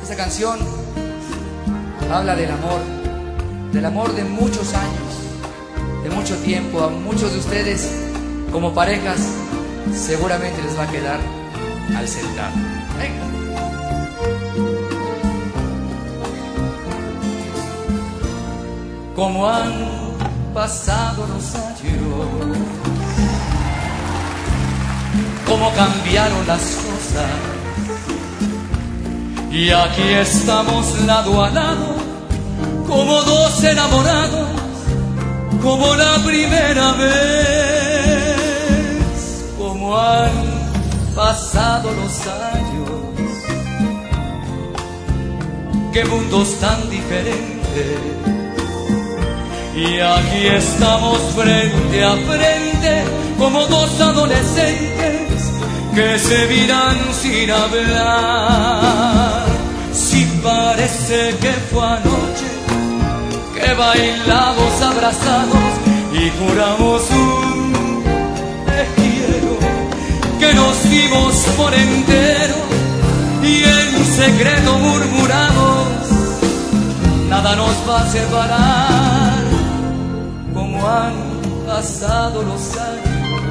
Esta canción habla del amor de muchos años, de mucho tiempo. A muchos de ustedes, como parejas, seguramente les va a quedar al sentado. Venga. Como han pasado los años, cómo cambiaron las cosas, y aquí estamos lado a lado, como dos enamorados, como la primera vez. Como han pasado los años, qué mundos tan diferentes, y aquí estamos frente a frente, como dos adolescentes que se miran sin hablar. Si parece que fue anoche que bailamos abrazados y juramos un te quiero, que nos dimos por entero y en secreto murmuramos, nada nos va a separar. Como han pasado los años,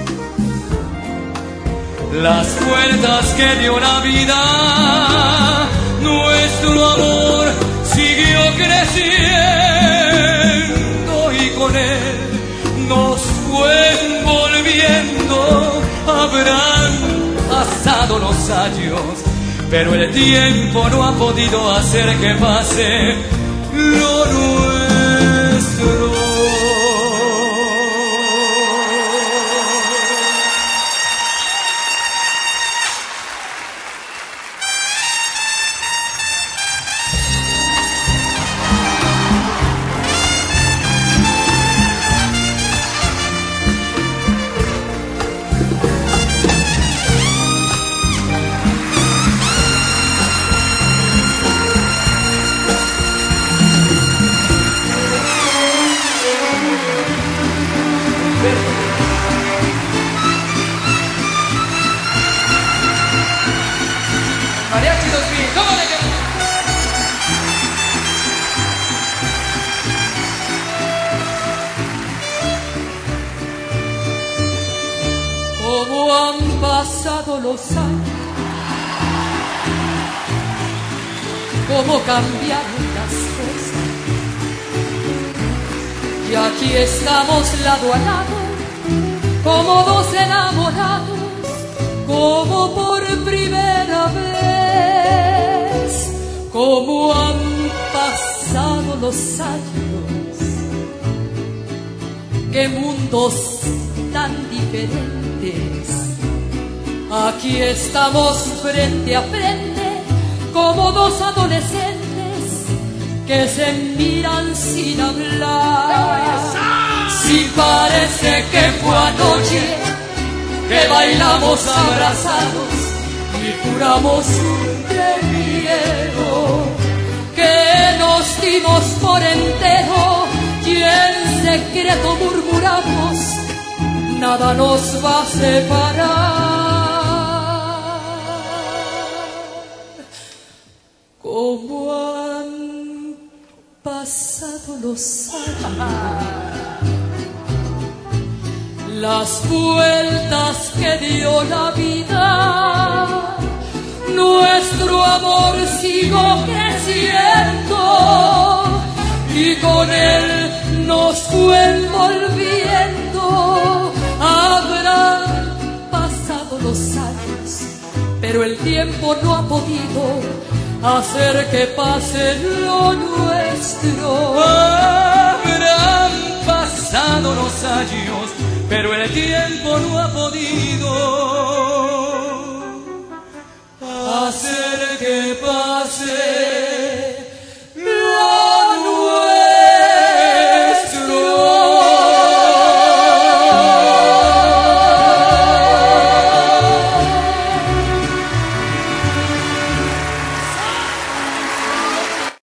las puertas que dio la vida, nuestro amor siguió creciendo y con él nos fue envolviendo. Habrán pasado los años, pero el tiempo no ha podido hacer que pase lo nuestro. Mariachi 2000, ¿cómo le quedó? Cómo han pasado los años, cómo cambiaron las cosas, y aquí estamos lado a lado, como dos enamorados, como por primera vez. Cómo han pasado los años, qué mundos tan diferentes. Aquí estamos frente a frente, como dos adolescentes que se miran sin hablar. Si parece que fue anoche que bailamos abrazados y juramos un te quiero, que nos dimos por entero y en secreto murmuramos, nada nos va a separar. Como han pasado los años, las vueltas que dio la vida, nuestro amor siguió creciendo y con él nos fue envolviendo. Habrán pasado los años, pero el tiempo no ha podido hacer que pase lo nuestro. Habrán pasado los años, pero el tiempo no ha podido hacer que pase